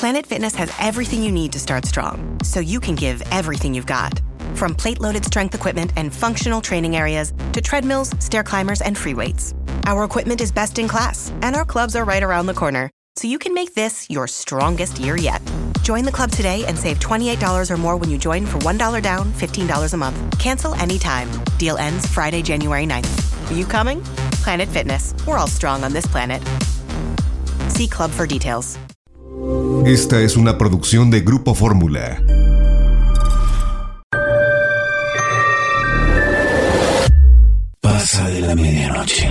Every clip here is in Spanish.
Planet Fitness has everything you need to start strong, so you can give everything you've got. From plate-loaded strength equipment and functional training areas to treadmills, stair climbers, and free weights. Our equipment is best in class, and our clubs are right around the corner, so you can make this your strongest year yet. Join the club today and save $28 or more when you join for $1 down, $15 a month. Cancel anytime. Deal ends Friday, January 9th. Are you coming? Planet Fitness. We're all strong on this planet. See club for details. Esta es una producción de Grupo Fórmula. Pasa de la medianoche.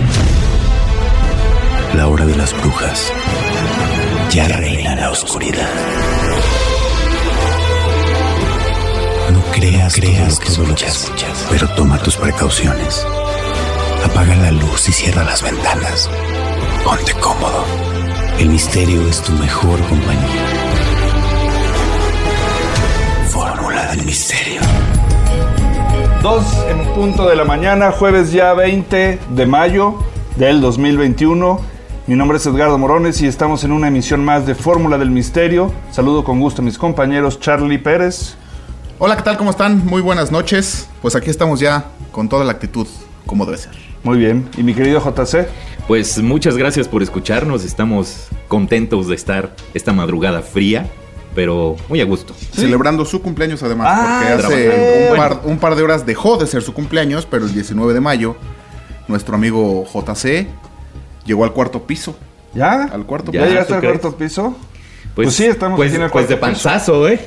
La hora de las brujas. Ya reina la oscuridad. No creas todo lo que escuchas, pero toma tus precauciones. Apaga la luz y cierra las ventanas. Ponte cómodo. El misterio es tu mejor compañía. Fórmula del misterio. 2 en punto de la mañana, jueves ya 20 de mayo del 2021. Mi nombre es Edgardo Morones y estamos en una emisión más de Fórmula del Misterio. Saludo con gusto a mis compañeros Charlie Pérez. Hola, ¿qué tal? ¿Cómo están? Muy buenas noches. Pues aquí estamos ya con toda la actitud, como debe ser. Muy bien. ¿Y mi querido JC? Pues muchas gracias por escucharnos. Estamos contentos de estar esta madrugada fría, pero muy a gusto. ¿Sí? Celebrando su cumpleaños además, porque hace un par de horas dejó de ser su cumpleaños, pero el 19 de mayo nuestro amigo JC llegó al cuarto piso. ¿Ya? Al cuarto piso. ¿Ya llegaste al cuarto piso? Pues sí, estamos aquí en el cuarto de panzazo, piso.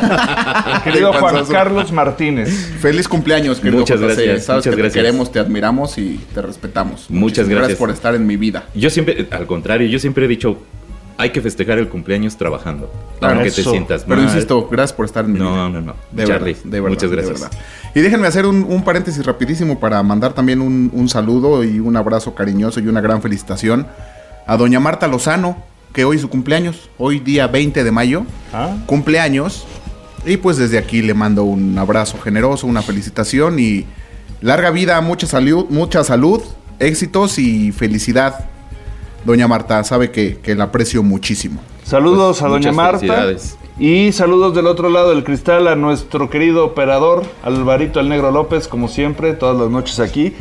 Querido Juan Carlos Martínez. Feliz cumpleaños, querido muchas JC. Gracias, Sabes muchas que gracias. Te queremos, te admiramos y te respetamos. Muchas gracias por estar en mi vida. Yo siempre, al contrario, yo siempre he dicho, hay que festejar el cumpleaños trabajando, aunque te sientas mal. Pero insisto, gracias por estar en mi vida. No. De Charlie, verdad, de verdad, muchas gracias. De verdad. Y déjenme hacer un paréntesis rapidísimo para mandar también un saludo y un abrazo cariñoso y una gran felicitación a doña Marta Lozano, que hoy es su cumpleaños, hoy día 20 de mayo, cumpleaños, y pues desde aquí le mando un abrazo generoso, una felicitación y larga vida, mucha salud, éxitos y felicidad. Doña Marta, sabe que la aprecio muchísimo. Saludos pues, a doña Marta y saludos del otro lado del cristal a nuestro querido operador Alvarito el Negro López, como siempre, todas las noches aquí.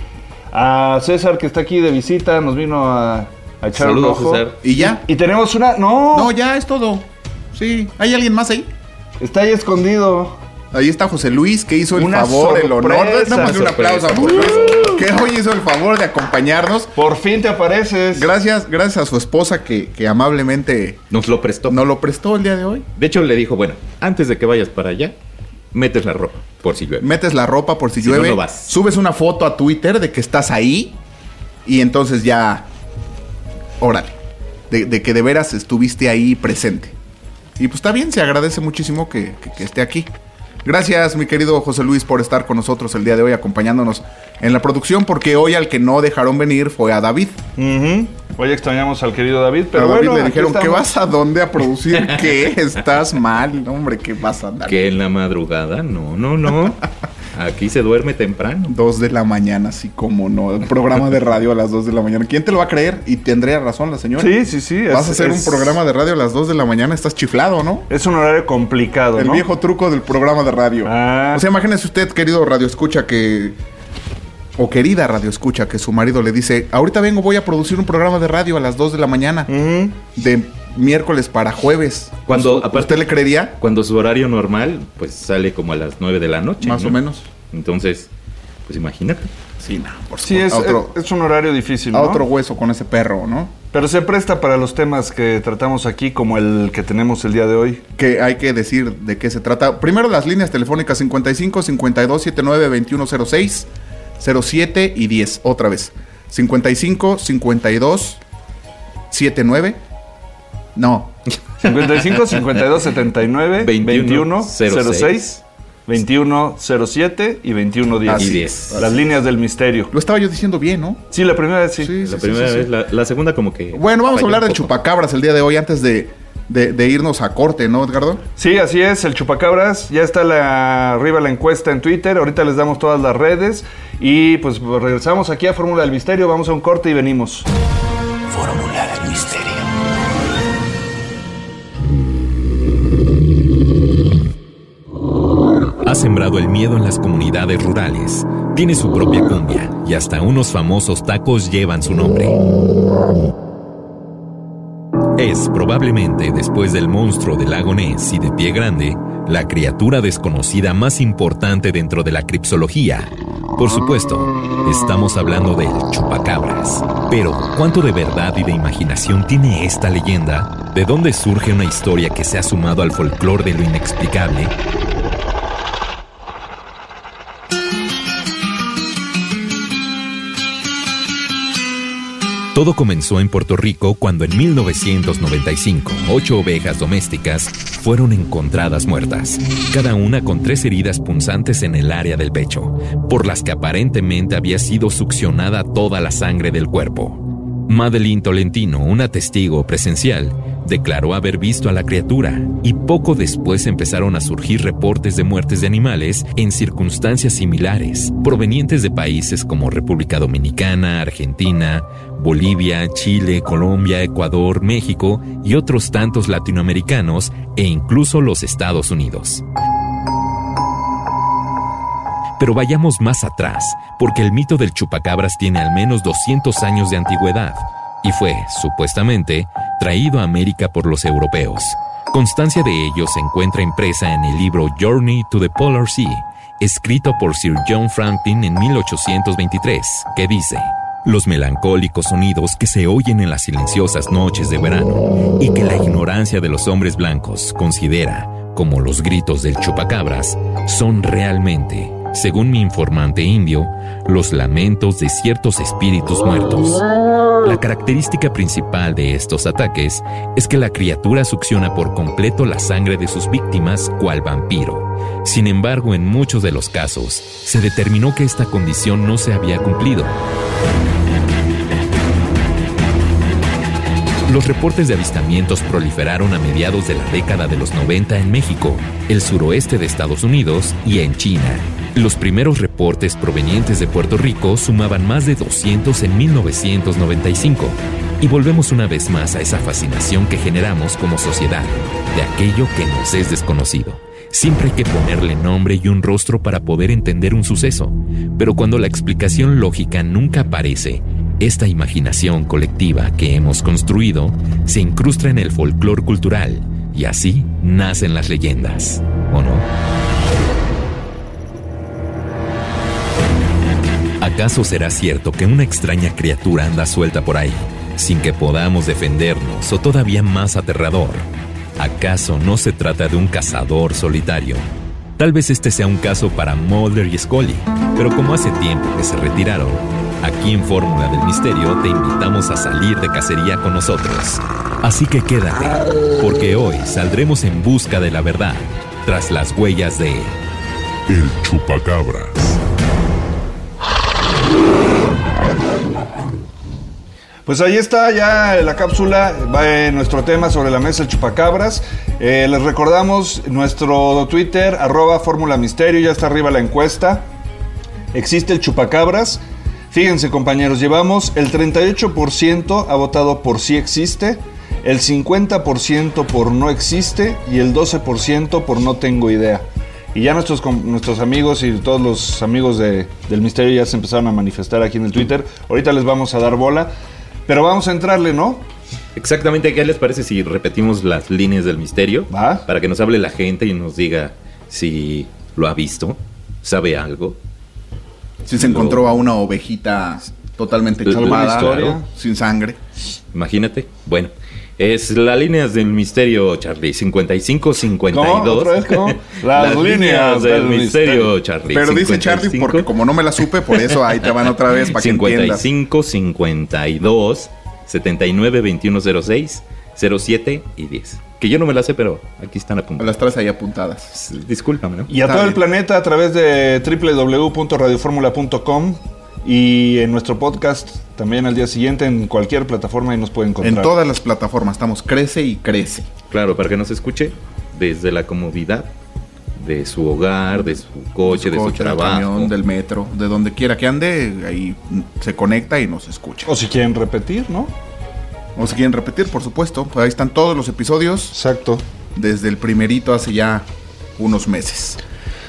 A César, que está aquí de visita, nos vino a echar un ojo. César. ¿Y ya? Y tenemos una... No, ya es todo. Sí, ¿hay alguien más ahí? Está ahí escondido. Ahí está José Luis, que hizo una el favor, sorpresa, el honor. Damos un aplauso a José Luis, que hoy hizo el favor de acompañarnos. Por fin te apareces. Gracias a su esposa que amablemente nos lo prestó. Nos lo prestó el día de hoy. De hecho, le dijo, bueno, antes de que vayas para allá, metes la ropa por si llueve. Metes la ropa por si llueve. No vas. Subes una foto a Twitter de que estás ahí y entonces ya... Órale. De que de veras estuviste ahí presente. Y pues está bien, se agradece muchísimo que esté aquí. Gracias, mi querido José Luis, por estar con nosotros el día de hoy, acompañándonos en la producción, porque hoy al que no dejaron venir fue a David. Hoy extrañamos al querido David, pero a David bueno, le dijeron, ¿qué vas a dónde a producir? ¿Qué? Estás mal, hombre, ¿qué vas a andar? ¿Que en la madrugada? No. Aquí se duerme temprano. 2 de la mañana, así como no. El programa de radio a las 2 de la mañana. ¿Quién te lo va a creer? Y tendría razón la señora. Sí. Vas a hacer un programa de radio a las 2 de la mañana. Estás chiflado, ¿no? Es un horario complicado, El viejo truco del programa de radio. O sea, imagínese usted, querido radioescucha, o querida radioescucha, que su marido le dice, ahorita vengo, voy a producir un programa de radio a las 2 de la mañana. De miércoles para jueves. ¿Usted le creería? Cuando su horario normal, pues sale como a las 9 de la noche. Más o menos. Entonces, pues imagínate. Sí, no, por supuesto. Es un horario difícil, ¿no? A otro hueso con ese perro, ¿no? Pero se presta para los temas que tratamos aquí, como el que tenemos el día de hoy. Que hay que decir de qué se trata. Primero las líneas telefónicas 55 52 79 2106 07 y 10. Otra vez. 55 52 79. No. 55 52 79 21 06 21 07 y 21 10. Así 10. Las líneas del misterio. Lo estaba yo diciendo bien, ¿no? Sí, la primera vez sí. La primera vez. La segunda como que... Bueno, vamos a hablar del chupacabras el día de hoy antes de irnos a corte, ¿no, Edgardo? Sí, así es, el chupacabras. Ya está arriba la encuesta en Twitter. Ahorita les damos todas las redes. Y pues regresamos aquí a Fórmula del Misterio. Vamos a un corte y venimos. Fórmula del Misterio. sembrado el miedo en las comunidades rurales. Tiene su propia cumbia y hasta unos famosos tacos llevan su nombre. Es probablemente, después del monstruo del lago Ness y de Pie Grande, la criatura desconocida más importante dentro de la cripsología. Por supuesto, estamos hablando del chupacabras. Pero, ¿cuánto de verdad y de imaginación tiene esta leyenda? ¿De dónde surge una historia que se ha sumado al folclore de lo inexplicable? Todo comenzó en Puerto Rico cuando en 1995, 8 ovejas domésticas fueron encontradas muertas, cada una con 3 heridas punzantes en el área del pecho, por las que aparentemente había sido succionada toda la sangre del cuerpo. Madeline Tolentino, una testigo presencial, declaró haber visto a la criatura y poco después empezaron a surgir reportes de muertes de animales en circunstancias similares, provenientes de países como República Dominicana, Argentina, Bolivia, Chile, Colombia, Ecuador, México y otros tantos latinoamericanos e incluso los Estados Unidos. Pero vayamos más atrás, porque el mito del chupacabras tiene al menos 200 años de antigüedad y fue, supuestamente, traído a América por los europeos. Constancia de ello se encuentra impresa en el libro Journey to the Polar Sea, escrito por Sir John Franklin en 1823, que dice: los melancólicos sonidos que se oyen en las silenciosas noches de verano y que la ignorancia de los hombres blancos considera como los gritos del chupacabras son realmente, según mi informante indio, los lamentos de ciertos espíritus muertos. La característica principal de estos ataques es que la criatura succiona por completo la sangre de sus víctimas cual vampiro. Sin embargo, en muchos de los casos, se determinó que esta condición no se había cumplido. Los reportes de avistamientos proliferaron a mediados de la década de los 90 en México, el suroeste de Estados Unidos y en China. Los primeros reportes provenientes de Puerto Rico sumaban más de 200 en 1995. Y volvemos una vez más a esa fascinación que generamos como sociedad, de aquello que nos es desconocido. Siempre hay que ponerle nombre y un rostro para poder entender un suceso, pero cuando la explicación lógica nunca aparece, esta imaginación colectiva que hemos construido se incrusta en el folclore cultural y así nacen las leyendas, ¿o no? ¿Acaso será cierto que una extraña criatura anda suelta por ahí, sin que podamos defendernos, o todavía más aterrador? ¿Acaso no se trata de un cazador solitario? Tal vez este sea un caso para Mulder y Scully, pero como hace tiempo que se retiraron, aquí en Fórmula del Misterio te invitamos a salir de cacería con nosotros. Así que quédate, porque hoy saldremos en busca de la verdad, tras las huellas de El Chupacabras. Pues ahí está ya la cápsula, va en nuestro tema sobre la mesa, el chupacabras. Les recordamos nuestro Twitter, @Fórmula Misterio, ya está arriba la encuesta. ¿Existe el chupacabras? Fíjense, compañeros, llevamos el 38% ha votado por sí existe, el 50% por no existe y el 12% por no tengo idea. Y ya nuestros amigos y todos los amigos del misterio ya se empezaron a manifestar aquí en el Twitter. Ahorita les vamos a dar bola, pero vamos a entrarle, ¿no? Exactamente, ¿qué les parece si repetimos las líneas del misterio? ¿Va? Para que nos hable la gente y nos diga si lo ha visto, sabe algo. Si se encontró a una ovejita totalmente chupada, claro, sin sangre. Imagínate. Bueno, es las líneas del misterio, Charlie. 55-52. ¿Cómo? ¿Otra vez? ¿Cómo? Las líneas del misterio, Charlie. Pero dice Charlie porque como no me la supe, por eso ahí te van otra vez para que entiendas. 55-52 79-2106 07 y 10. Que yo no me la sé, pero aquí están apuntadas. Las traes ahí apuntadas. Discúlpame, ¿no? Y a todo el planeta a través de www.radioformula.com y en nuestro podcast también al día siguiente en cualquier plataforma y nos pueden encontrar. En todas las plataformas estamos, crece y crece. Claro, para que nos escuche desde la comodidad de su hogar, de su coche, de su trabajo, del camión, del metro, de donde quiera que ande, ahí se conecta y nos escucha. O si quieren repetir, ¿no? O si quieren repetir, por supuesto, pues ahí están todos los episodios. Exacto. Desde el primerito hace ya unos meses.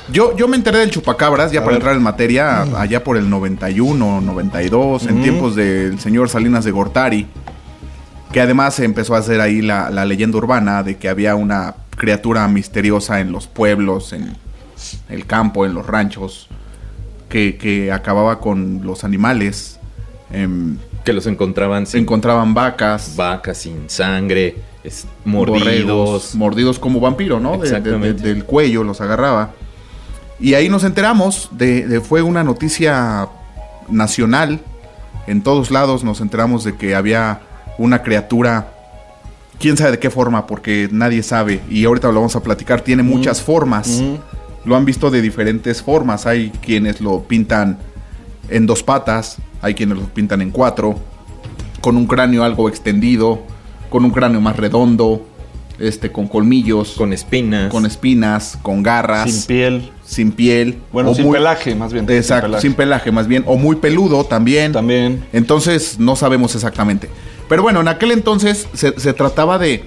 Yo me enteré del chupacabras, ya A para ver. entrar en materia, allá por el 91, 92, en tiempos del señor Salinas de Gortari, que además se empezó a hacer ahí la leyenda urbana de que había una criatura misteriosa en los pueblos, en el campo, en los ranchos, que acababa con los animales. Que los encontraban Se encontraban vacas, sin sangre, mordidos. mordidos como vampiro, ¿no? Exactamente. Del cuello los agarraba. Y ahí nos enteramos fue una noticia nacional. En todos lados nos enteramos de que había una criatura, quién sabe de qué forma, porque nadie sabe. Y ahorita lo vamos a platicar. Tiene muchas formas. Lo han visto de diferentes formas. Hay quienes lo pintan en 2 patas, hay quienes lo pintan en 4, con un cráneo algo extendido, con un cráneo más redondo, con colmillos, Con espinas, con garras, Sin piel. Bueno, o sin pelaje, más bien. Exacto, sin pelaje más bien, o muy peludo también. Entonces no sabemos exactamente. Pero bueno, en aquel entonces se trataba de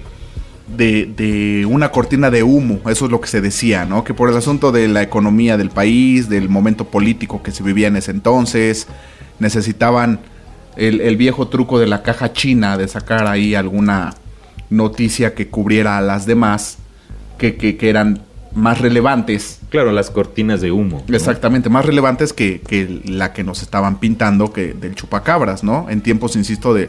una cortina de humo, eso es lo que se decía, ¿no? Que por el asunto de la economía del país, del momento político que se vivía en ese entonces, necesitaban el viejo truco de la caja china, de sacar ahí alguna noticia que cubriera a las demás, que eran más relevantes. Claro, las cortinas de humo, ¿no? Exactamente, más relevantes que la que nos estaban pintando del chupacabras, ¿no? En tiempos, insisto, de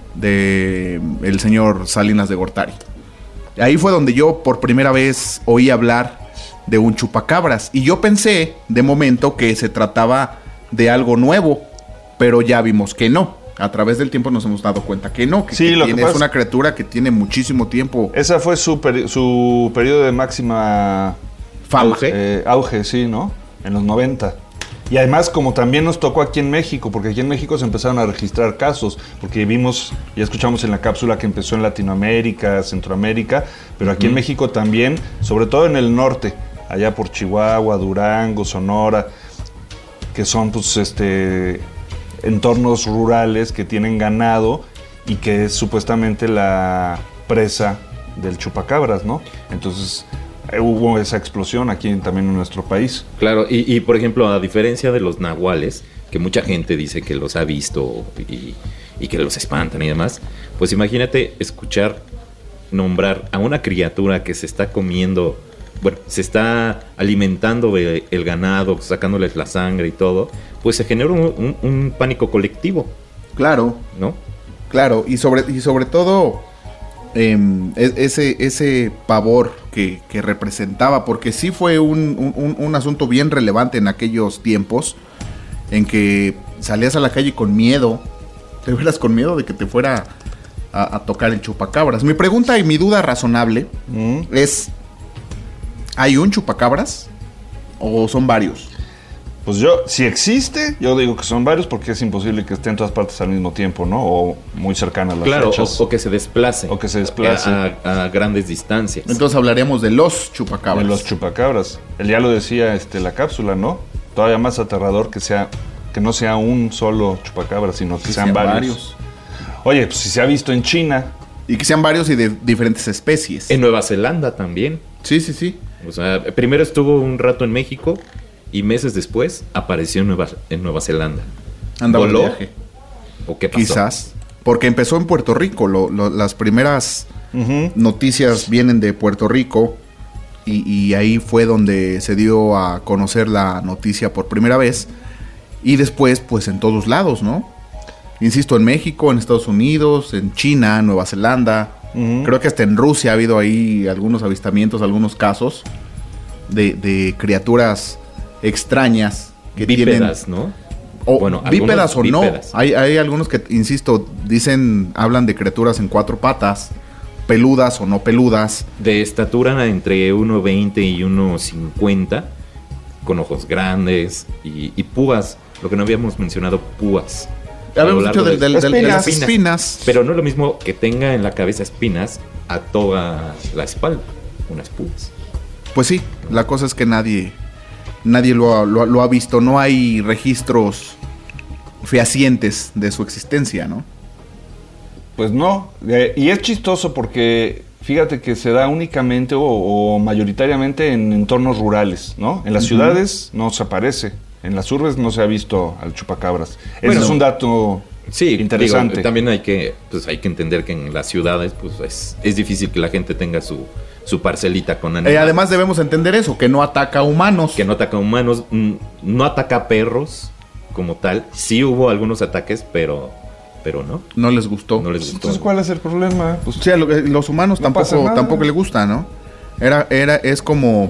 el señor Salinas de Gortari. Ahí fue donde yo por primera vez oí hablar de un chupacabras. Y yo pensé de momento que se trataba de algo nuevo, pero ya vimos que no. A través del tiempo nos hemos dado cuenta que no, que es una criatura que tiene muchísimo tiempo. Esa fue su periodo de máxima fama. Auge, sí, ¿no? En los 90. Y además, como también nos tocó aquí en México, porque aquí en México se empezaron a registrar casos, porque vimos, ya escuchamos en la cápsula que empezó en Latinoamérica, Centroamérica, pero aquí en México también, sobre todo en el norte, allá por Chihuahua, Durango, Sonora, que son pues entornos rurales que tienen ganado y que es supuestamente la presa del chupacabras, ¿no? Entonces hubo esa explosión aquí también en nuestro país. Claro, y por ejemplo, a diferencia de los nahuales, que mucha gente dice que los ha visto y que los espantan y demás, pues imagínate nombrar a una criatura que se está comiendo, bueno, se está alimentando el ganado, sacándoles la sangre y todo, pues se genera un pánico colectivo. Claro. ¿No? Claro, y sobre todo ese pavor que representaba, porque sí fue un asunto bien relevante en aquellos tiempos, en que salías a la calle con miedo, te veras con miedo de que te fuera a tocar el chupacabras. Mi pregunta y mi duda razonable es, ¿hay un chupacabras o son varios? Pues si existe, yo digo que son varios, porque es imposible que estén en todas partes al mismo tiempo, ¿no? O muy cercanas las fechas. O que se desplace. O que se desplace. A grandes distancias. Entonces hablaríamos de los chupacabras. De los chupacabras. Él ya lo decía la cápsula, ¿no? Todavía más aterrador que no sea un solo chupacabra, sino que sean varios. Oye, pues si se ha visto en China. Y que sean varios y de diferentes especies. En Nueva Zelanda también. Sí. O sea, primero estuvo un rato en México y meses después apareció en Nueva Zelanda. Andaba ¿Voló? de viaje. ¿O qué pasó? Quizás. Porque empezó en Puerto Rico. Las primeras noticias vienen de Puerto Rico. Y ahí fue donde se dio a conocer la noticia por primera vez. Y después, pues en todos lados, ¿no? Insisto, en México, en Estados Unidos, en China, Nueva Zelanda. Creo que hasta en Rusia ha habido ahí algunos avistamientos, algunos casos de criaturas extrañas que bípedas, tienen, ¿no? O bueno, bípedas o bípedas. no. Hay algunos que, insisto, hablan de criaturas en 4 patas, peludas o no peludas. De estatura entre 1.20 y 1.50, con ojos grandes y púas. Lo que no habíamos mencionado, púas. Habíamos dicho de las espinas. Pero no es lo mismo que tenga en la cabeza espinas a toda la espalda, unas púas. Pues sí, la cosa es que nadie lo ha visto. No hay registros fehacientes de su existencia, ¿no? Pues no, y es chistoso porque fíjate que se da únicamente o mayoritariamente en entornos rurales, ¿no? En las ciudades no se aparece, en las urbes no se ha visto al chupacabras. Ese es un dato interesante. Digo, también hay que entender que en las ciudades pues es difícil que la gente tenga su parcelita con animales. Además debemos entender eso, que no ataca a humanos. Que no ataca a humanos, no ataca a perros como tal. Sí hubo algunos ataques, pero no. No les gustó. Entonces, ¿cuál es el problema? Pues, sí, los humanos no tampoco les gusta, ¿no? Es como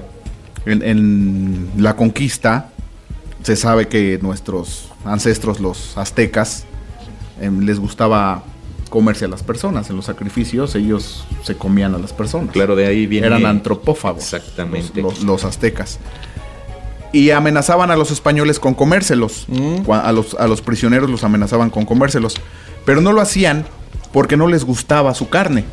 en la conquista, se sabe que nuestros ancestros, los aztecas, les gustaba comerse a las personas. En los sacrificios ellos se comían a las personas. Claro, de ahí viene. Eran antropófagos. Exactamente. Los aztecas. Y amenazaban a los españoles con comérselos. A los prisioneros los amenazaban con comérselos. Pero no lo hacían porque no les gustaba su carne.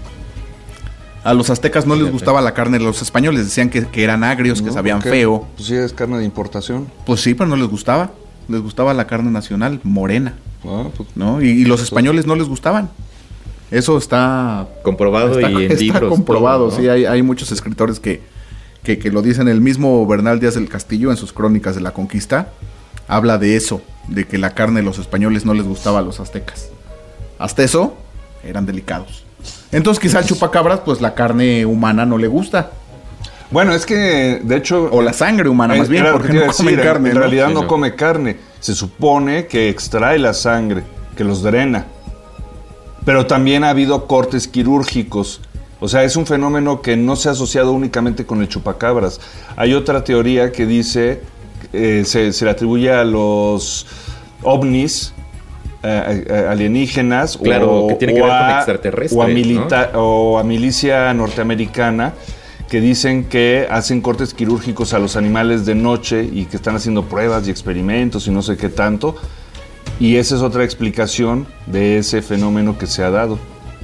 A los aztecas no les gustaba la carne de los españoles. Decían que eran agrios, que sabían feo. Pues sí, es carne de importación. Pues sí, pero no les gustaba. Les gustaba la carne nacional, morena. Pues, ¿no? Y los españoles no les gustaban. Eso está comprobado y en libros. Está comprobado, todo, ¿no? Sí, hay muchos escritores que lo dicen. El mismo Bernal Díaz del Castillo, en sus crónicas de la conquista, habla de eso, de que la carne de los españoles no les gustaba a los aztecas. Hasta eso, eran delicados. Entonces quizá al chupacabras, pues la carne humana no le gusta. Bueno, es que, de hecho... O la sangre humana, más bien, porque no come carne. En realidad no come carne. Se supone que extrae la sangre, que los drena. Pero también ha habido cortes quirúrgicos. O sea, es un fenómeno que no se ha asociado únicamente con el chupacabras. Hay otra teoría que dice, se le atribuye a los ovnis, alienígenas, claro, que tiene que ver con extraterrestres, o a milicia norteamericana, que dicen que hacen cortes quirúrgicos a los animales de noche y que están haciendo pruebas y experimentos y no sé qué tanto. Y esa es otra explicación de ese fenómeno que se ha dado.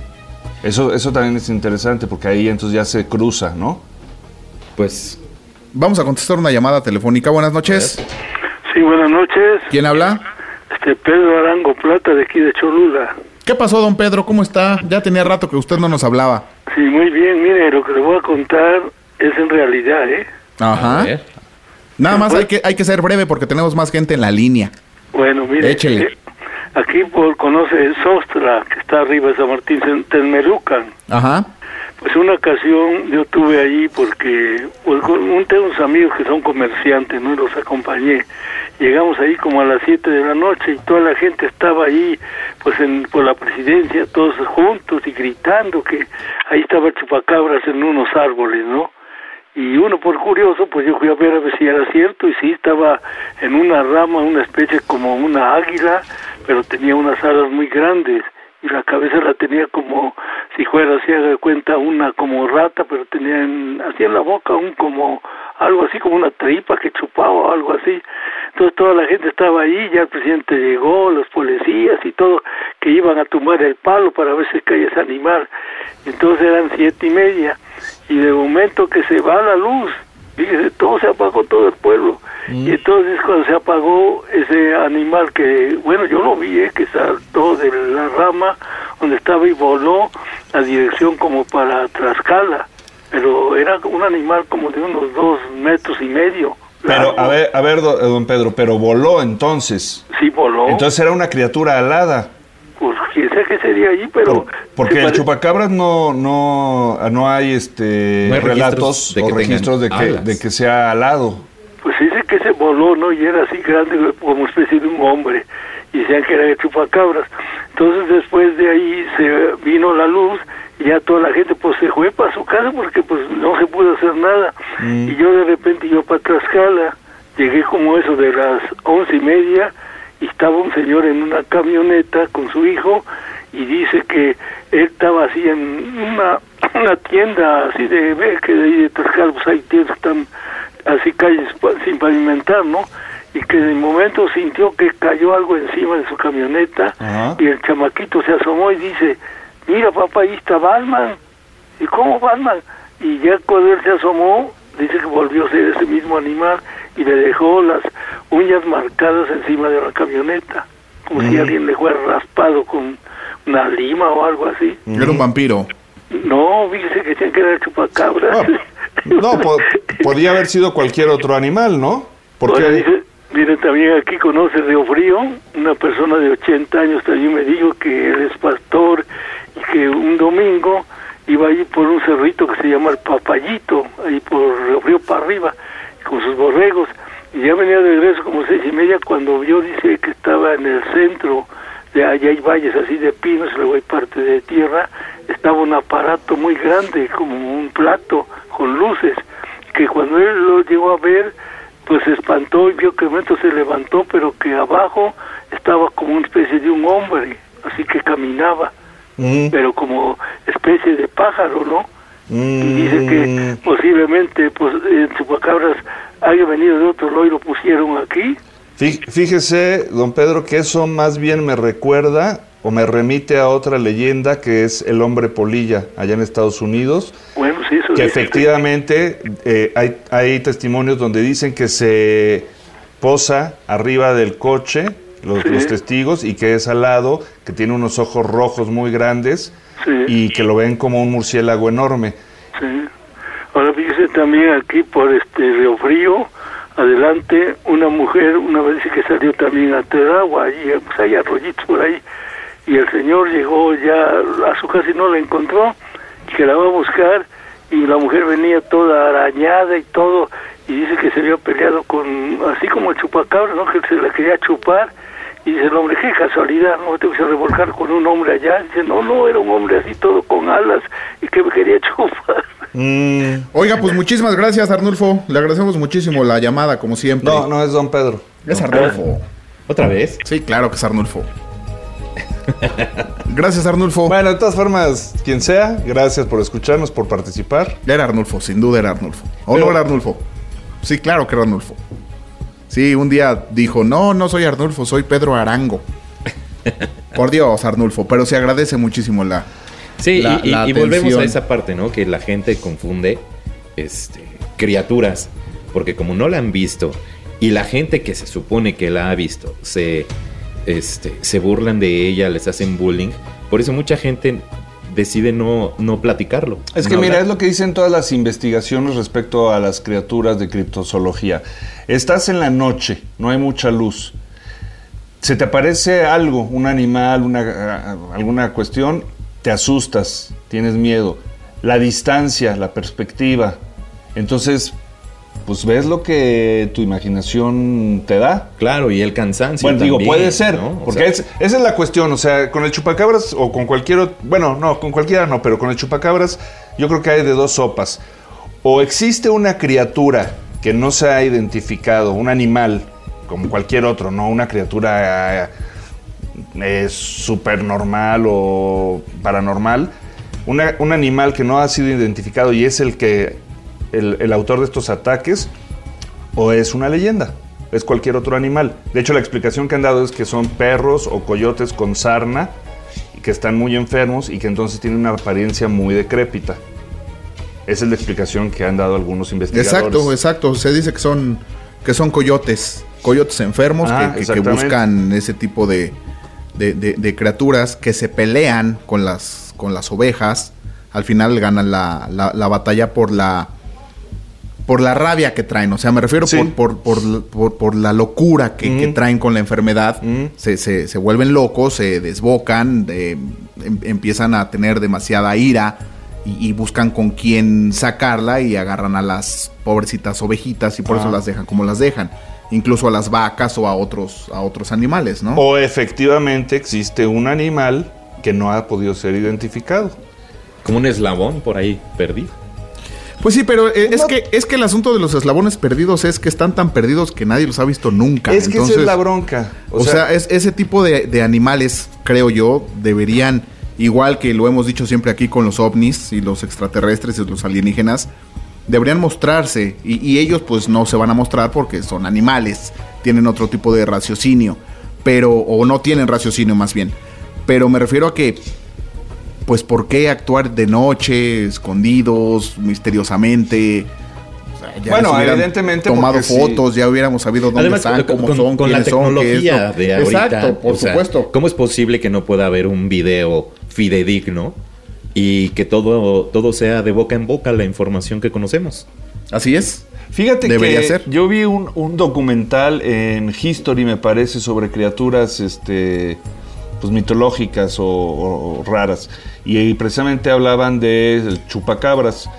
Eso también es interesante porque ahí entonces ya se cruza, ¿no? Pues vamos a contestar una llamada telefónica. Buenas noches. Sí, buenas noches. ¿Quién habla? Pedro Arango Plata, de aquí de Cholula. ¿Qué pasó, don Pedro? ¿Cómo está? Ya tenía rato que usted no nos hablaba. Sí, muy bien. Mire, lo que le voy a contar es en realidad, Ajá. Nada más hay que ser breve porque tenemos más gente en la línea. Bueno, mire. Échele. Aquí conoce Sostra, que está arriba de San Martín, Tenmelucan. Ajá. Pues una ocasión yo tuve allí porque tengo unos amigos que son comerciantes, ¿no? Y los acompañé. Llegamos ahí como a las 7 de la noche y toda la gente estaba ahí, pues por la presidencia, todos juntos y gritando que ahí estaba el chupacabras en unos árboles, ¿no? Y uno por curioso, pues yo fui a ver si era cierto, y sí, estaba en una rama, una especie como una águila, pero tenía unas alas muy grandes, y la cabeza la tenía como si fuera, así haga de cuenta, una como rata, pero tenía así en la boca como algo así como una tripa que chupaba o algo así. Entonces toda la gente estaba ahí, ya el presidente llegó, los policías y todo, que iban a tumbar el palo para ver si caía ese animal. Entonces eran 7:30, y de momento que se va la luz, fíjese, todo se apagó, todo el pueblo. Y entonces cuando se apagó ese animal, que bueno, yo lo vi, que saltó de la rama donde estaba y voló a dirección como para Tlaxcala, pero era un animal como de unos 2,5 metros. Pero, a ver, don Pedro, pero voló entonces. Sí, voló. Entonces era una criatura alada. Pues quién sabe qué sería allí, pero... Porque el chupacabras no hay relatos o registros de que sea alado. Pues dice que se voló, ¿no? Y era así grande, como especie de un hombre. Y decían que era el chupacabras. Entonces después de ahí se vino la luz y ya toda la gente pues se fue para su casa porque pues no se pudo hacer nada. Y yo de repente iba para Tlaxcala, llegué como eso de las 11:30, y estaba un señor en una camioneta con su hijo, y dice que él estaba así en una tienda así de Tlaxcala, pues hay tiendas que están así, calles sin pavimentar, ¿no? Y que de momento sintió que cayó algo encima de su camioneta. Ajá. Y el chamaquito se asomó y dice: mira papá, ahí está Batman. ¿Y cómo Batman? Y ya cuando él se asomó, dice que volvió a ser ese mismo animal y le dejó las uñas marcadas encima de la camioneta, como si alguien le fuera raspado con una lima o algo así. Era un vampiro. No, fíjese que decían que era el chupacabras. No, podía haber sido cualquier otro animal, ¿no? Porque Oye, mire, también aquí conoce Río Frío, una persona de 80 años también me dijo que él es pastor y que un domingo iba allí por un cerrito que se llama el Papayito, ahí por Río Frío para arriba, con sus borregos, y ya venía de regreso como 6:30 cuando vio, dice que estaba en el centro, de allá hay valles así de pinos, luego hay parte de tierra, estaba un aparato muy grande, como un plato con luces, que cuando él lo llegó a ver, pues se espantó y vio que el momento se levantó, pero que abajo estaba como una especie de un hombre, así que caminaba, pero como especie de pájaro, ¿no? Y dice que posiblemente pues el chupacabras haya venido de otro lado y lo pusieron aquí. fíjese, don Pedro, que eso más bien me recuerda o me remite a otra leyenda que es el hombre polilla allá en Estados Unidos. Bueno, sí, eso que dice. efectivamente hay testimonios donde dicen que se posa arriba del coche los testigos y que es alado, que tiene unos ojos rojos muy grandes y que lo ven como un murciélago enorme. Sí. Ahora fíjese también aquí por Río Frío, adelante, una mujer una vez que salió también a Teragua, allí pues hay arroyitos por ahí, y el señor llegó ya a su casa y no la encontró, y que la va a buscar, y la mujer venía toda arañada y todo, y dice que se había peleado con, así como el chupacabra, ¿no? Que se la quería chupar, y dice el hombre, qué casualidad, no tengo que revolcar con un hombre allá. Dice, no, era un hombre así todo con alas y que me quería chupar. Oiga, pues muchísimas gracias, Arnulfo. Le agradecemos muchísimo la llamada, como siempre. No es don Pedro. Es Arnulfo. ¿Otra vez? Sí, claro que es Arnulfo. Gracias, Arnulfo. Bueno, de todas formas, quien sea, gracias por escucharnos, por participar. Era Arnulfo, sin duda era Arnulfo. ¿O no era Arnulfo? Sí, claro que era Arnulfo. Sí, un día dijo, no soy Arnulfo, soy Pedro Arango. Por Dios, Arnulfo, pero se agradece muchísimo la y volvemos a esa parte, ¿no? Que la gente confunde criaturas, porque como no la han visto, y la gente que se supone que la ha visto, se burlan de ella, les hacen bullying, por eso mucha gente decide no platicarlo. Es que mira, es lo que dicen todas las investigaciones respecto a las criaturas de criptozoología. Estás en la noche, no hay mucha luz. Se te aparece algo, un animal, alguna cuestión, te asustas, tienes miedo. La distancia, la perspectiva. Entonces, pues ves lo que tu imaginación te da. Claro, y el cansancio. Bueno, también, digo, puede ser, ¿no? porque esa es la cuestión. O sea, con el chupacabras o con cualquier otro, bueno, no, con cualquiera no, pero con el chupacabras yo creo que hay de dos sopas. O existe una criatura que no se ha identificado, un animal, como cualquier otro, no una criatura súper normal o paranormal, un animal que no ha sido identificado y es el autor de estos ataques, o es una leyenda, es cualquier otro animal. De hecho, la explicación que han dado es que son perros o coyotes con sarna y que están muy enfermos y que entonces tienen una apariencia muy decrépita. Esa es la explicación que han dado algunos investigadores. Exacto. Se dice que son coyotes enfermos que buscan ese tipo de criaturas que se pelean con las ovejas. Al final ganan la batalla por la rabia que traen. O sea, me refiero por la locura que traen con la enfermedad. Se vuelven locos, se desbocan, empiezan a tener demasiada ira y buscan con quién sacarla y agarran a las pobrecitas ovejitas y por eso las dejan como las dejan. Incluso a las vacas o a otros animales, ¿no? O efectivamente existe un animal que no ha podido ser identificado. Como un eslabón por ahí perdido. Pues sí, pero es que el asunto de los eslabones perdidos es que están tan perdidos que nadie los ha visto nunca. Es que esa es la bronca. O sea, ese tipo de animales, creo yo, deberían, igual que lo hemos dicho siempre aquí con los ovnis y los extraterrestres y los alienígenas, deberían mostrarse. Y ellos pues no se van a mostrar porque son animales, tienen otro tipo de raciocinio, o no tienen raciocinio más bien. Pero me refiero a que, pues, ¿por qué actuar de noche, escondidos, misteriosamente? Ya Bueno, les hubieran evidentemente, tomado porque fotos, ya hubiéramos sabido dónde Además, están, cómo con, son, con la quiénes son, qué es, tecnología ¿no? de ahorita. Exacto, por o sea, supuesto. ¿cómo es posible que no pueda haber un video fidedigno y que todo sea de boca en boca la información que conocemos? Así es. Fíjate Debería que ser. yo vi un documental en History, me parece, sobre criaturas pues mitológicas o raras. Y precisamente hablaban de chupacabras.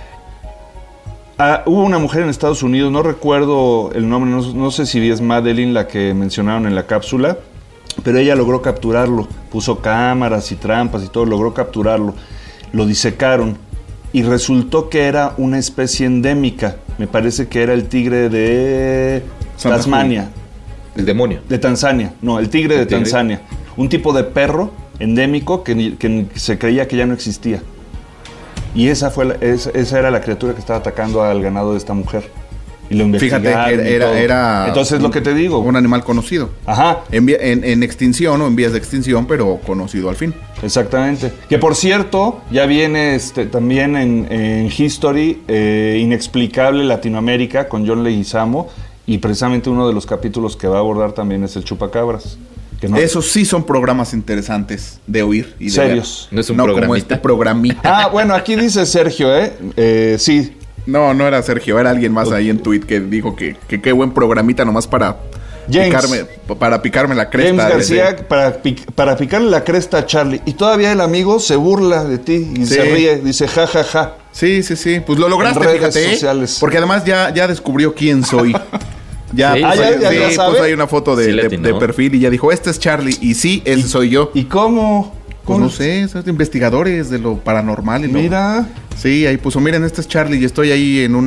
Hubo una mujer en Estados Unidos, no recuerdo el nombre, no sé si es Madeline la que mencionaron en la cápsula, pero ella logró capturarlo. Puso cámaras y trampas y todo, logró capturarlo. Lo disecaron y resultó que era una especie endémica. Me parece que era el tigre de Santa Tasmania. El demonio. De Tanzania, no, el tigre de Tanzania. Un tipo de perro endémico que se creía que ya no existía. Y esa era la criatura que estaba atacando al ganado de esta mujer. Y lo investigaron. Fíjate, era entonces lo que te digo. un animal conocido. Ajá. En extinción o en vías de extinción, pero conocido al fin. Exactamente. Que por cierto, ya viene también en History Inexplicable Latinoamérica con John Leguizamo. Y precisamente uno de los capítulos que va a abordar también es el chupacabras. Que no, Esos sí son programas interesantes de oír y de serios. ver. No es un como programita. este programita. Bueno, aquí dice Sergio, sí. No era Sergio, era alguien más ahí en tweet que dijo que qué buen programita nomás para picarme la cresta. James García, para picarle la cresta a Charlie. Y todavía el amigo se burla de ti y se ríe, dice ja, ja, ja. Sí. Pues lo lograste, En redes fíjate. sociales. Porque además ya descubrió quién soy. Ya, Sí, ya sabe. puso ahí una foto Sí, le de atinó. perfil y ya dijo, este es Charlie. Y sí, ese soy yo. ¿Y cómo? Pues no sé, son investigadores de lo paranormal. Mira. Sí, ahí puso, miren, este es Charlie y estoy ahí en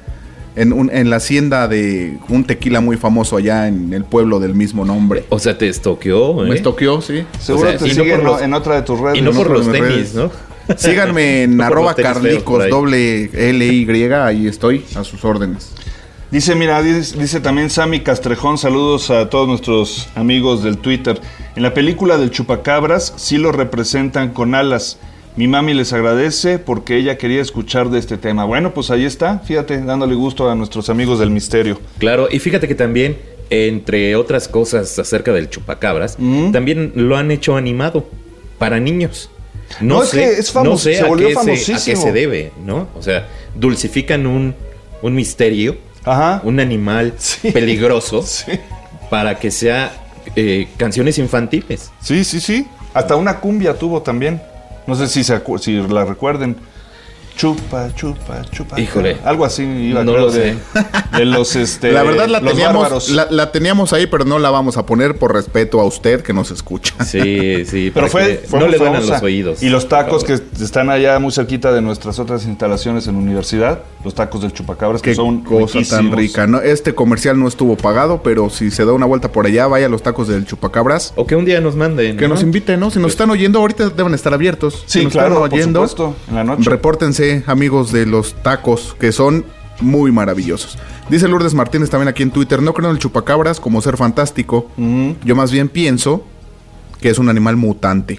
la hacienda de un tequila muy famoso allá en el pueblo del mismo nombre. O sea, te estoqueó, ¿eh? Me estoqueó, sí. Seguro O sea, te y no sigue por los- en otra de tus redes. Y no por por los mis tenis, redes. ¿no? Síganme en No por los tenis feos @carlicos, por ahí. LY, ahí estoy, a sus órdenes. Dice, mira, dice también Sammy Castrejón, saludos a todos nuestros amigos del Twitter. En la película del Chupacabras sí lo representan con alas. Mi mami les agradece porque ella quería escuchar de este tema. Bueno, pues ahí está, fíjate, dándole gusto a nuestros amigos del misterio. Claro, y fíjate que también, entre otras cosas acerca del chupacabras, también lo han hecho animado para niños. No, es que es no sé se volvió a qué famosísimo. se debe, ¿no? O sea, dulcifican un misterio, Ajá. un animal Sí. peligroso, Sí. para que sea canciones infantiles. Sí. Hasta una cumbia tuvo también. No sé si si la recuerden. Chupa. Híjole. Algo así iba, No creo, lo sé. de los La verdad los bárbaros. la teníamos ahí, pero no la vamos a poner por respeto a usted que nos escucha. Sí, Pero para que fue no muy le duelan famosa. los oídos. Y los tacos por que están allá muy cerquita de nuestras otras instalaciones en la universidad, los tacos del Chupacabras, que Qué son cosa tan riquísimos. rica. No, este comercial no estuvo pagado, pero si se da una vuelta por allá, vaya a los tacos del Chupacabras. O que un día nos manden. Que ¿no? nos inviten, ¿no? Si nos están oyendo, ahorita deben estar abiertos. Sí, si nos claro, están por supuesto, en la noche. Repórtense, amigos de los tacos, que son muy maravillosos. Dice Lourdes Martínez también aquí en Twitter, no creo en el chupacabras como ser fantástico. Yo más bien pienso que es un animal mutante.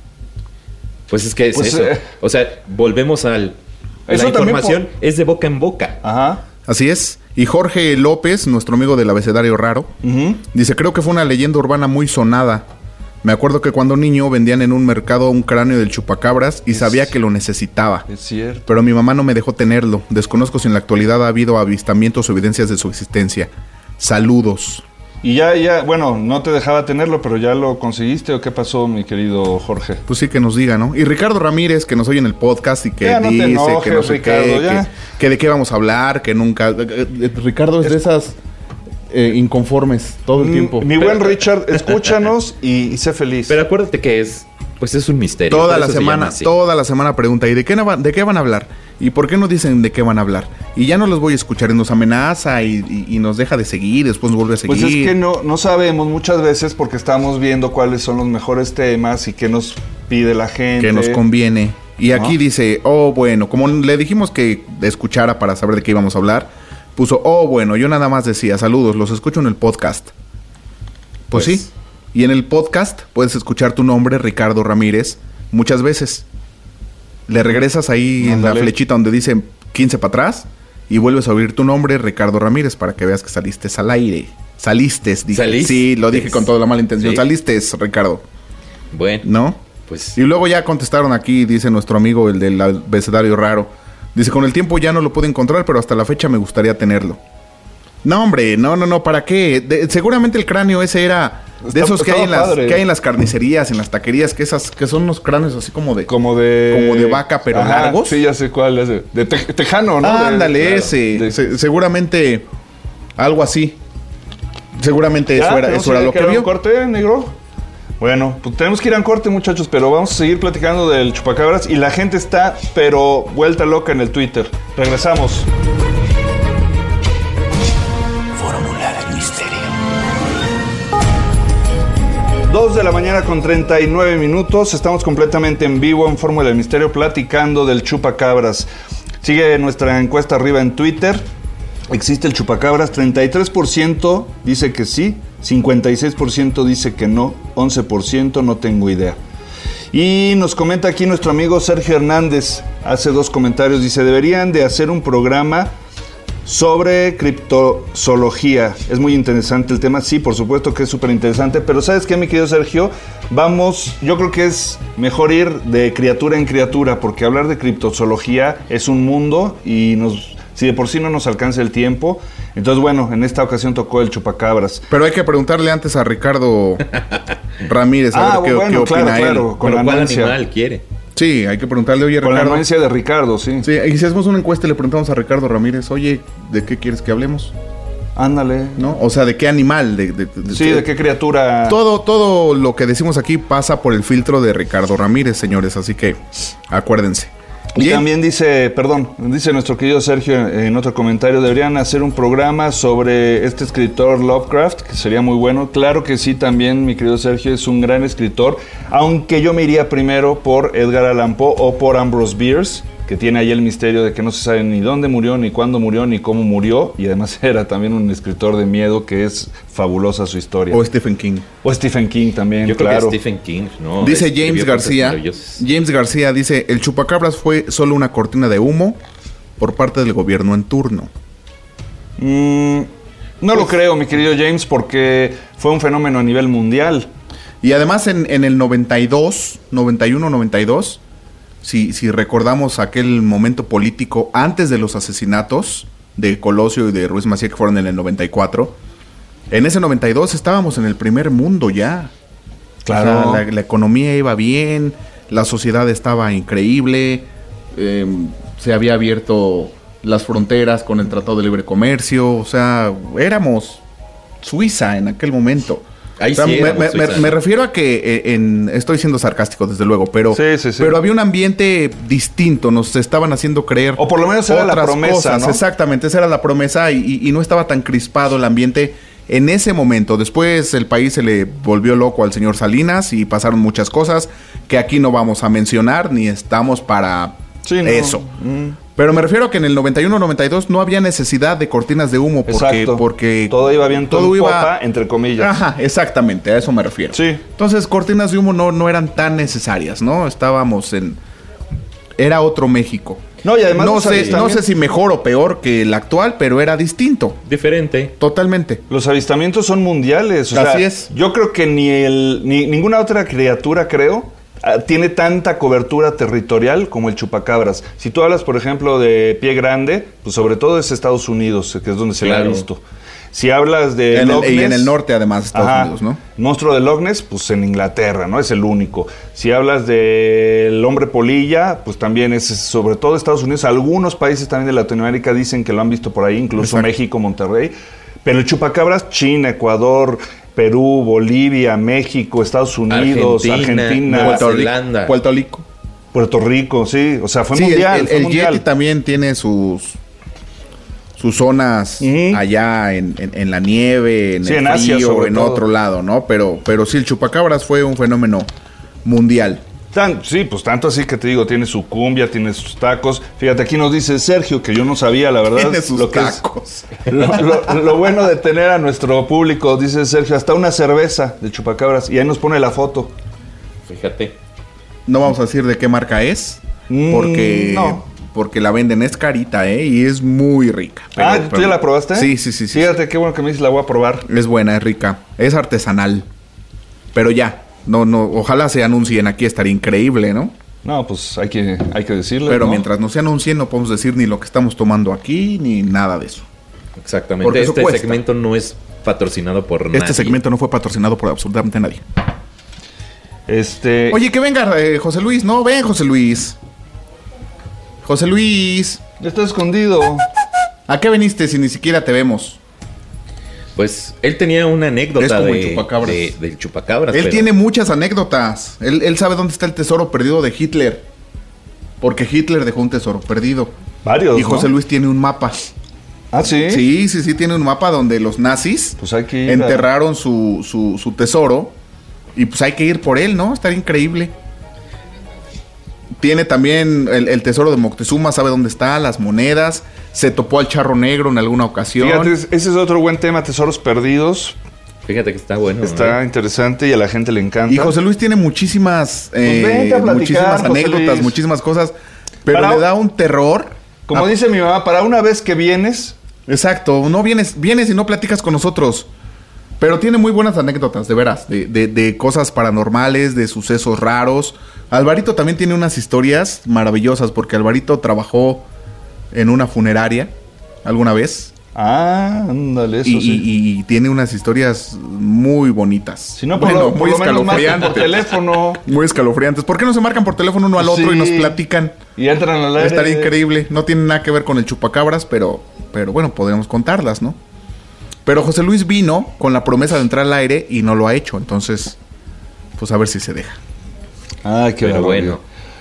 Pues es que es Pues, eso. O sea, volvemos al... La Eso también información es de boca en boca. Ajá. Así es. Y Jorge López, nuestro amigo del abecedario raro, dice, creo que fue una leyenda urbana muy sonada. Me acuerdo que cuando niño vendían en un mercado un cráneo del chupacabras y sabía que lo necesitaba. Es cierto. Pero mi mamá no me dejó tenerlo. Desconozco si en la actualidad ha habido avistamientos o evidencias de su existencia. Saludos. Y ya, bueno, no te dejaba tenerlo, pero ya lo conseguiste, ¿o qué pasó, mi querido Jorge? Pues sí, que nos diga, ¿no? Y Ricardo Ramírez, que nos oye en el podcast y que Ya no te dice enojes, que no sé Ricardo, qué, ya. que de qué vamos a hablar, que nunca... Ricardo es de esas inconformes todo el tiempo. Mi buen Richard, escúchanos y sé feliz. Pero acuérdate que es un misterio. Toda por la eso se llama semana, así. toda la semana pregunta, ¿y de qué van a hablar? ¿Y por qué no dicen de qué van a hablar? Y ya no los voy a escuchar y nos amenaza y nos deja de seguir, después nos vuelve a seguir. Pues es que no sabemos muchas veces porque estamos viendo cuáles son los mejores temas y qué nos pide la gente. Que nos conviene. Y aquí ¿No? dice, bueno, como le dijimos que escuchara para saber de qué íbamos a hablar, puso, bueno, yo nada más decía, saludos, los escucho en el podcast. Pues sí. Y en el podcast puedes escuchar tu nombre, Ricardo Ramírez, muchas veces. Le regresas ahí en la Ándale. flechita donde dice 15 para atrás y vuelves a oír tu nombre, Ricardo Ramírez, para que veas que saliste al aire. Saliste, dije. ¿Saliste? Sí, lo dije con toda la mala intención. Sí. Saliste, Ricardo. Bueno, ¿No? pues Y luego ya contestaron aquí, dice nuestro amigo, el del abecedario raro. Dice, con el tiempo ya no lo pude encontrar, pero hasta la fecha me gustaría tenerlo. No, hombre, no, ¿para qué? Seguramente el cráneo ese era de esos que hay, que hay en las carnicerías, en las taquerías, que son unos cráneos así como de vaca, pero Ajá, largos. Sí, ya sé cuál es. De tejano, ¿no? Ándale, Claro, ese. Seguramente algo así. Seguramente ¿Ya? eso era lo que ¿Quieres vio. un corte, negro? Bueno, pues tenemos que ir a un corte, muchachos, pero vamos a seguir platicando del chupacabras y la gente está, pero vuelta loca en el Twitter. Regresamos. Fórmula del misterio. 2 de la mañana con 39 minutos. Estamos completamente en vivo en Fórmula del Misterio platicando del chupacabras. Sigue nuestra encuesta arriba en Twitter. ¿Existe el chupacabras? 33% dice que sí, 56% dice que no, 11% no tengo idea. Y nos comenta aquí nuestro amigo Sergio Hernández, hace 2 comentarios, dice, deberían de hacer un programa sobre criptozoología. Es muy interesante el tema, sí, por supuesto que es súper interesante, pero ¿sabes qué, mi querido Sergio? Yo creo que es mejor ir de criatura en criatura, porque hablar de criptozoología es un mundo y si de por sí no nos alcanza el tiempo, entonces bueno, en esta ocasión tocó el chupacabras. Pero hay que preguntarle antes a Ricardo Ramírez a ver qué opina él. Con la ¿cuál anuencia. animal quiere? Sí, hay que preguntarle, oye, Con la Ricardo. anuencia de Ricardo, sí. Sí, y si hacemos una encuesta y le preguntamos a Ricardo Ramírez, oye, ¿de qué quieres que hablemos? Ándale. ¿No? O sea, ¿de qué animal? Sí, ¿de qué criatura? Todo lo que decimos aquí pasa por el filtro de Ricardo Ramírez, señores, así que acuérdense. Y también dice nuestro querido Sergio en otro comentario, deberían hacer un programa sobre este escritor Lovecraft, que sería muy bueno. Claro que sí, también mi querido Sergio es un gran escritor, aunque yo me iría primero por Edgar Allan Poe o por Ambrose Bierce, que tiene ahí el misterio de que no se sabe ni dónde murió, ni cuándo murió, ni cómo murió, y además era también un escritor de miedo que es fabulosa su historia. O Stephen King. O Stephen King también, Yo claro. creo que Stephen King, ¿no? Dice Escribió James cosas García. maravillosas. James García dice, el chupacabras fue solo una cortina de humo por parte del gobierno en turno. No lo creo, mi querido James, porque fue un fenómeno a nivel mundial. Y además en el 91-92, si recordamos aquel momento político antes de los asesinatos de Colosio y de Ruiz Massieu, que fueron en el 94, en ese 92 estábamos en el primer mundo ya. Claro. O sea, la economía iba bien, la sociedad estaba increíble, se había abierto las fronteras con el Tratado de Libre Comercio, o sea, éramos Suiza en aquel momento. Ahí O sea, sí éramos Suiza. me refiero a que estoy siendo sarcástico desde luego, pero, Sí. pero había un ambiente distinto, nos estaban haciendo creer O por lo menos era la promesa, ¿no? Exactamente, esa era la promesa y no estaba tan crispado el ambiente en ese momento. Después el país se le volvió loco al señor Salinas y pasaron muchas cosas que aquí no vamos a mencionar ni estamos para Sí, no. eso. Pero me refiero a que en el 91-92 no había necesidad de cortinas de humo Exacto. porque todo iba bien, todo iba popa, entre comillas. Ajá, exactamente, a eso me refiero. Sí. Entonces, cortinas de humo no eran tan necesarias, ¿no? Era otro México. No, y además no los sé avistamientos- si mejor o peor que el actual, pero era distinto. Diferente. Totalmente. Los avistamientos son mundiales. O Así sea, es. Yo creo que ni ninguna otra criatura, tiene tanta cobertura territorial como el chupacabras. Si tú hablas, por ejemplo, de Pie Grande, pues sobre todo es Estados Unidos, que es donde se le ha Claro. visto. Si hablas de Y en el norte, además, Estados Ajá. Unidos, ¿no? Monstruo de Loch Ness, pues en Inglaterra, ¿no? Es el único. Si hablas del hombre polilla, pues también es sobre todo Estados Unidos. Algunos países también de Latinoamérica dicen que lo han visto por ahí, incluso Exacto. México, Monterrey. Pero el chupacabras, China, Ecuador, Perú, Bolivia, México, Estados Unidos, Argentina, Nueva Zelanda. Puerto Rico. Puerto Rico, sí. O sea, fue Sí, mundial. fue el mundial. Yeti también tiene sus zonas Ujú. allá en la nieve, en Sí, el en Asia, frío, sobre en todo. otro lado, ¿no? Pero sí, el chupacabras fue un fenómeno mundial. Sí, pues tanto así que te digo, tiene su cumbia, tiene sus tacos. Fíjate, aquí nos dice Sergio, que yo no sabía, la verdad. Tiene sus lo que es- tacos. Lo bueno de tener a nuestro público, dice Sergio, hasta una cerveza de chupacabras. Y ahí nos pone la foto. Fíjate. No vamos a decir de qué marca es, porque No. porque la venden, es carita, y es muy rica. ¿Tú ya la probaste? Sí. Fíjate, qué bueno que me dices, la voy a probar. Es buena, es rica, es artesanal. Pero ya, no, ojalá se anuncien aquí, estaría increíble, ¿no? No, pues hay que decirle. Pero ¿no? mientras no se anuncien, no podemos decir ni lo que estamos tomando aquí, ni nada de eso. Exactamente. Porque Este cuesta. segmento no es patrocinado por nadie. Este segmento no fue patrocinado por absolutamente nadie. Oye, que venga José Luis. No, ven, José Luis. José Luis. Está escondido. ¿A qué viniste si ni siquiera te vemos? Pues él tenía una anécdota Es como el chupacabras. del chupacabras. Él tiene muchas anécdotas. Él sabe dónde está el tesoro perdido de Hitler. Porque Hitler dejó un tesoro perdido. Varios, Y José Luis tiene un mapa. ¿Ah, sí? Sí, tiene un mapa donde los nazis pues hay que ir enterraron su tesoro. Y pues hay que ir por él, ¿no? Estaría increíble. Tiene también el tesoro de Moctezuma, sabe dónde está, las monedas. Se topó al charro negro en alguna ocasión. Fíjate, ese es otro buen tema, tesoros perdidos. Fíjate que está bueno. Está interesante y a la gente le encanta. Y José Luis tiene muchísimas, vente a platicar, muchísimas José anécdotas, Luis. muchísimas cosas. Pero le da un terror. Como dice mi mamá, para una vez que vienes... Exacto, no vienes y no platicas con nosotros. Pero tiene muy buenas anécdotas, de veras, de cosas paranormales, de sucesos raros. Alvarito también tiene unas historias maravillosas, porque Alvarito trabajó en una funeraria alguna vez. Ah, ándale, eso y tiene unas historias muy bonitas. Si no, muy escalofriantes. Por teléfono. Muy escalofriantes. ¿Por qué no se marcan por teléfono uno al otro y nos platican? Y entran al aire. Estaría increíble. No tiene nada que ver con el chupacabras, pero bueno, podríamos contarlas, ¿no? Pero José Luis vino con la promesa de entrar al aire y no lo ha hecho. Entonces, pues a ver si se deja. Ay, qué bueno.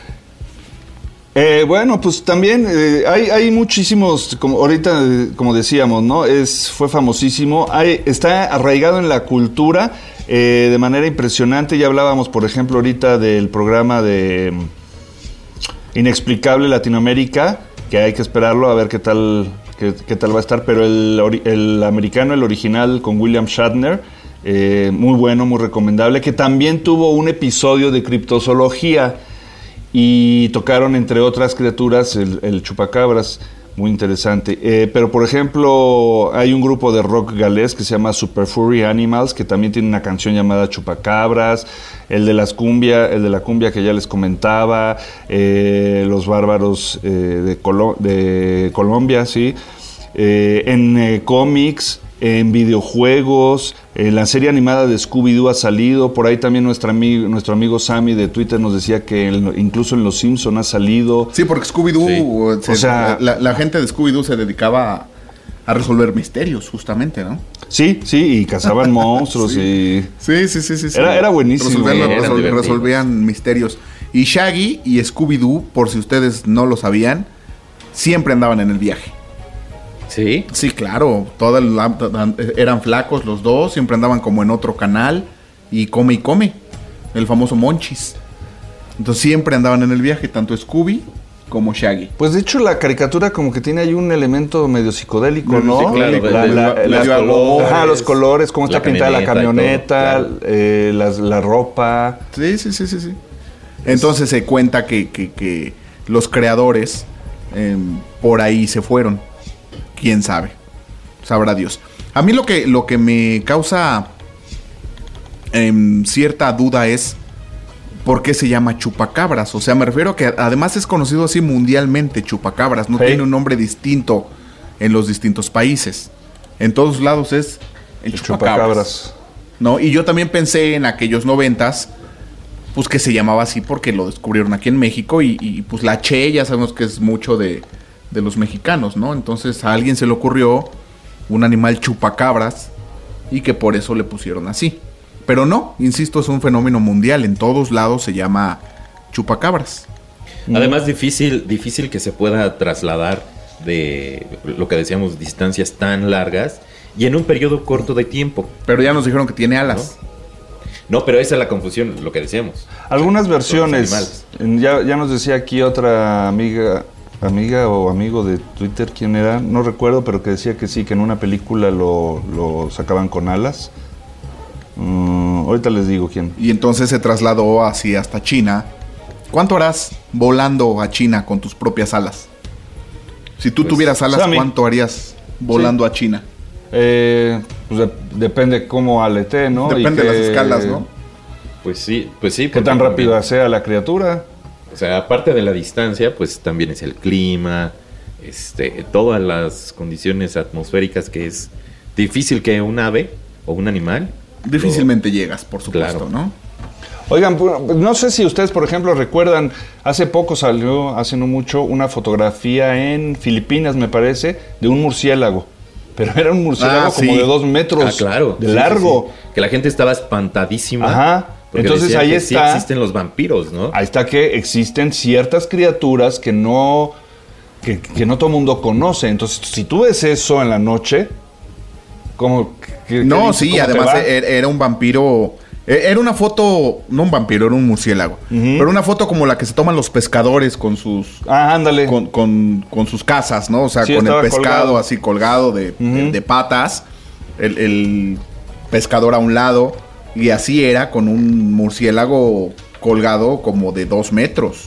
Bueno, pues también hay muchísimos, como ahorita, como decíamos, ¿no? Fue famosísimo. Está arraigado en la cultura de manera impresionante. Ya hablábamos, por ejemplo, ahorita del programa de Inexplicable Latinoamérica, que hay que esperarlo a ver qué tal va a estar. Pero el americano, el original con William Shatner, muy bueno, muy recomendable, que también tuvo un episodio de criptozoología. Y tocaron, entre otras criaturas, el chupacabras, muy interesante. Pero, por ejemplo, hay un grupo de rock galés que se llama Super Furry Animals, que también tiene una canción llamada Chupacabras. El de la cumbia que ya les comentaba. Los Bárbaros de Colombia, sí. En cómics, en videojuegos, la serie animada de Scooby-Doo ha salido. Por ahí también nuestro amigo Sammy de Twitter nos decía que incluso en Los Simpson ha salido. Sí, porque Scooby-Doo, la gente de Scooby-Doo se dedicaba a resolver misterios, justamente, ¿no? Sí, y cazaban monstruos. Sí. Sí. Sí. Era buenísimo. Resolvían misterios. Y Shaggy y Scooby-Doo, por si ustedes no lo sabían, siempre andaban en el viaje. ¿Sí? Sí, claro. Eran flacos los dos, siempre andaban como en otro canal. Y come. El famoso Monchis. Entonces siempre andaban en el viaje, tanto Scooby como Shaggy. Pues de hecho la caricatura como que tiene ahí un elemento medio psicodélico, ¿no? Sí, claro, los colores, cómo está pintada la camioneta, la ropa. Sí. Entonces se cuenta que los creadores por ahí se fueron. ¿Quién sabe? Sabrá Dios. A mí lo que me causa cierta duda es ¿por qué se llama chupacabras? O sea, me refiero a que además es conocido así mundialmente, chupacabras. No tiene un nombre distinto en los distintos países. En todos lados es el chupacabras. ¿No? Y yo también pensé en aquellos 90s, pues que se llamaba así porque lo descubrieron aquí en México y pues la Che, ya sabemos que es mucho de los mexicanos, ¿no? Entonces a alguien se le ocurrió un animal chupacabras y que por eso le pusieron así. Pero no, insisto, es un fenómeno mundial. En todos lados se llama chupacabras. Además, difícil que se pueda trasladar de lo que decíamos, distancias tan largas y en un periodo corto de tiempo. Pero ya nos dijeron que tiene alas. No, pero esa es la confusión, lo que decíamos. Algunas versiones. Ya nos decía aquí otra amiga o amigo de Twitter, ¿quién era? No recuerdo, pero que decía que sí, que en una película lo sacaban con alas. Ahorita les digo quién. Y entonces se trasladó así hasta China. ¿Cuánto harás volando a China con tus propias alas? Si tú tuvieras alas, Sammy. ¿cuánto harías volando a China? Pues depende cómo aletee, ¿no? Depende de las escalas, ¿no? Pues sí. Qué porque tan rápida también, sea la criatura. o sea, aparte de la distancia, pues también es el clima, todas las condiciones atmosféricas que es difícil que un ave o un animal... Difícilmente llegas, por supuesto, Claro. ¿no? Oigan, no sé si ustedes, por ejemplo, recuerdan, hace poco salió, hace no mucho, una fotografía en Filipinas, me parece, de un murciélago. Pero era un murciélago como sí. de 2 metros claro. de Sí, largo. sí. Que la gente estaba espantadísima. Ajá. Porque Entonces decían ahí que está. sí existen los vampiros, ¿no? Ahí está que existen ciertas criaturas que no todo mundo conoce. Entonces, si tú ves eso en la noche, ¿cómo? No, ¿cómo sí, te además va? era un vampiro. Era una foto, no un vampiro, era un murciélago. Pero una foto como la que se toman los pescadores con sus. Ándale. Con sus casas, ¿no? O sea, Sí, con el estaba pescado colgado. así colgado de patas. El pescador a un lado. Y así era con un murciélago colgado como de 2 metros.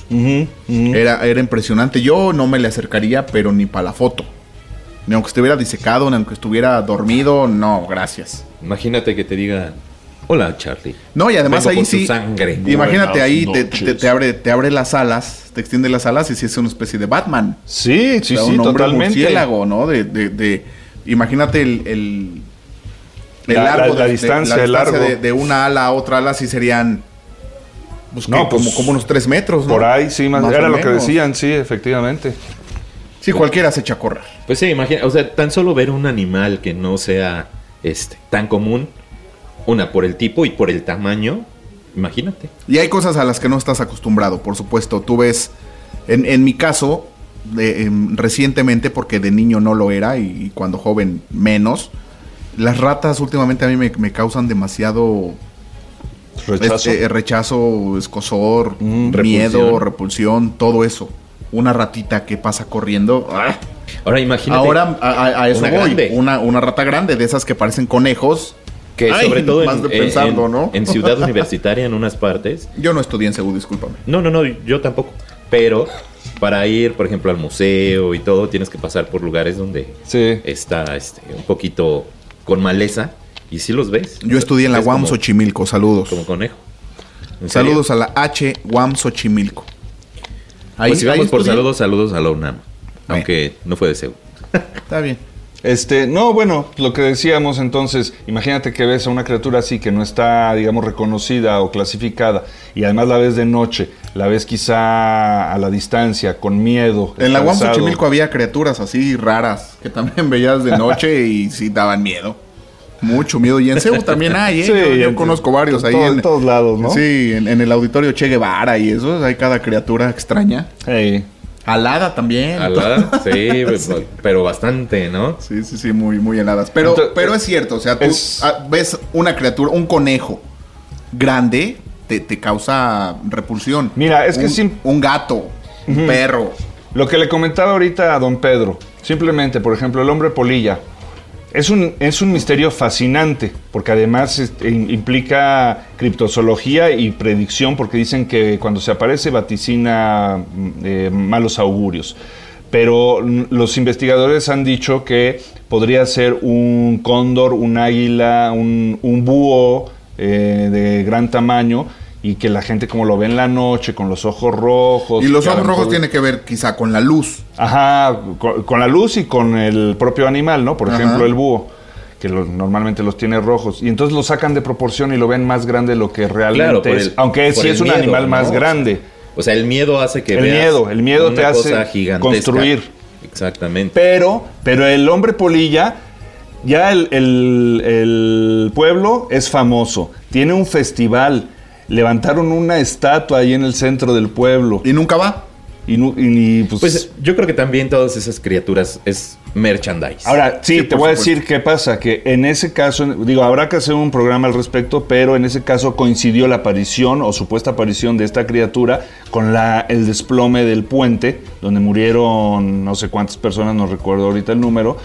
Era impresionante. Yo no me le acercaría, pero ni para la foto. Ni aunque estuviera disecado, ni aunque estuviera dormido, no, gracias. Imagínate que te digan, hola Charlie. No, y además Vengo ahí por tu sí. sangre. Imagínate Buenas ahí noches. te abre las alas, te extiende las alas y sí es una especie de Batman. Sí, O sea, un hombre murciélago, ¿no? Imagínate el largo la distancia, el largo. de una ala a otra ala sí serían pues, No, pues, como unos 3 metros, ¿no? Por ahí, sí, más o era lo que menos. decían, sí, efectivamente. Sí, cualquiera se echa a correr. Pues sí, imagina, o sea, tan solo ver un animal que no sea tan común, por el tipo y por el tamaño, imagínate. Y hay cosas a las que no estás acostumbrado, por supuesto. Tú ves, en mi caso, recientemente, porque de niño no lo era y cuando joven menos, las ratas últimamente a mí me causan demasiado Rechazo. rechazo, escozor, repulsión. miedo, repulsión, todo eso. Una ratita que pasa corriendo. ¡ah! Ahora imagínate. Ahora a eso una voy. grande. Una rata grande, de esas que parecen conejos. Que Ay, sobre todo más de pensarlo, ¿no? en Ciudad Universitaria, en unas partes. Yo no estudié en Seúl, discúlpame. No, yo tampoco. Pero para ir, por ejemplo, al museo y todo, tienes que pasar por lugares donde Sí. está un poquito con maleza. Y sí los ves. Yo estudié en la Es UAM como- Xochimilco, saludos. Como conejo. ¿En serio? Saludos a la H UAM Xochimilco. Pues si vamos por estudié. saludos a la UNAM. Aunque no fue de Seúl. Está bien. No, bueno, lo que decíamos entonces, imagínate que ves a una criatura así que no está, digamos, reconocida o clasificada y además la ves de noche, la ves quizá a la distancia, con miedo. En la UAM estresado. Xochimilco había criaturas así raras que también veías de noche y sí daban miedo. Mucho miedo. Y en Seúl también hay, ¿eh? Sí, yo en conozco varios ahí. en todos lados, ¿no? Sí, en el auditorio Che Guevara y eso. Hay cada criatura extraña. Hey. Alada también. Alada, sí, pero bastante, ¿no? Sí, muy, muy heladas. Pero, Entonces, pero es cierto, o sea, tú ves una criatura, un conejo grande, te causa repulsión. Mira, es que un gato, un perro. Lo que le comentaba ahorita a don Pedro, simplemente, por ejemplo, el hombre polilla, es un misterio fascinante, porque además implica criptozoología y predicción, porque dicen que cuando se aparece vaticina malos augurios. Pero los investigadores han dicho que podría ser un cóndor, un águila, un búho de gran tamaño, y que la gente como lo ve en la noche con los ojos rojos. Y los que a lo ojos rojos mejor- tiene que ver quizá con la luz. Ajá, con la luz y con el propio animal, ¿no? Por Ajá. ejemplo, el búho, que normalmente los tiene rojos. Y entonces lo sacan de proporción y lo ven más grande de lo que realmente por es. el- Aunque por sí el es un miedo, animal ¿no? más grande. O sea, el miedo hace que El veas miedo una te hace cosa gigantesca. construir. Exactamente. Pero el hombre polilla, ya el pueblo es famoso. Tiene un festival. Levantaron una estatua ahí en el centro del pueblo. Y nunca va. Pues yo creo que también todas esas criaturas es merchandise. Ahora, sí, Sí, te por voy a supuesto. decir qué pasa, que en ese caso, digo, habrá que hacer un programa al respecto, pero en ese caso coincidió la aparición o supuesta aparición de esta criatura con el desplome del puente, donde murieron no sé cuántas personas, no recuerdo ahorita el número,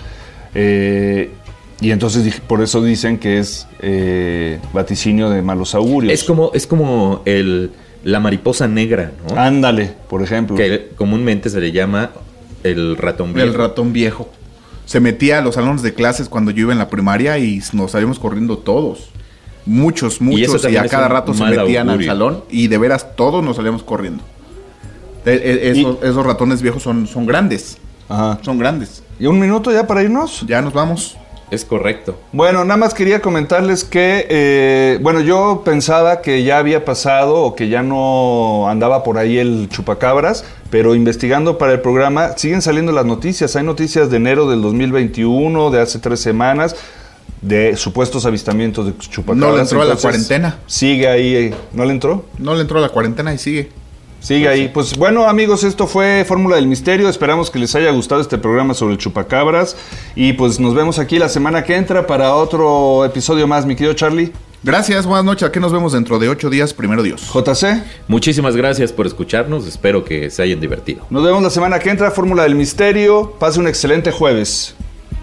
y entonces por eso dicen que es vaticinio de malos augurios. Es como la mariposa negra, ¿no? Ándale, por ejemplo. Que comúnmente se le llama El ratón viejo. El ratón viejo. Se metía a los salones de clases cuando yo iba en la primaria y nos salíamos corriendo todos. Muchos, y a cada rato se metían al salón y de veras todos nos salíamos corriendo. Esos ratones viejos son grandes. Ajá. Son grandes. ¿Y un minuto ya para irnos? Ya nos vamos. Es correcto. Bueno, nada más quería comentarles que, yo pensaba que ya había pasado o que ya no andaba por ahí el chupacabras, pero investigando para el programa siguen saliendo las noticias. Hay noticias de enero del 2021, de hace 3 semanas, de supuestos avistamientos de chupacabras. No le entró a la cuarentena. Sigue ahí, ¿no le entró? No le entró a la cuarentena y sigue. Sigue ahí. Pues bueno, amigos, esto fue Fórmula del Misterio. Esperamos que les haya gustado este programa sobre el chupacabras. Y pues nos vemos aquí la semana que entra para otro episodio más, mi querido Charlie. Gracias, buenas noches. Aquí nos vemos dentro de 8 días, primero Dios. JC. Muchísimas gracias por escucharnos. Espero que se hayan divertido. Nos vemos la semana que entra, Fórmula del Misterio. Pase un excelente jueves.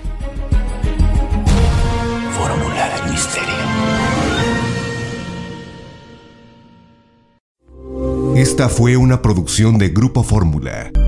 Fórmula del Misterio. Esta fue una producción de Grupo Fórmula.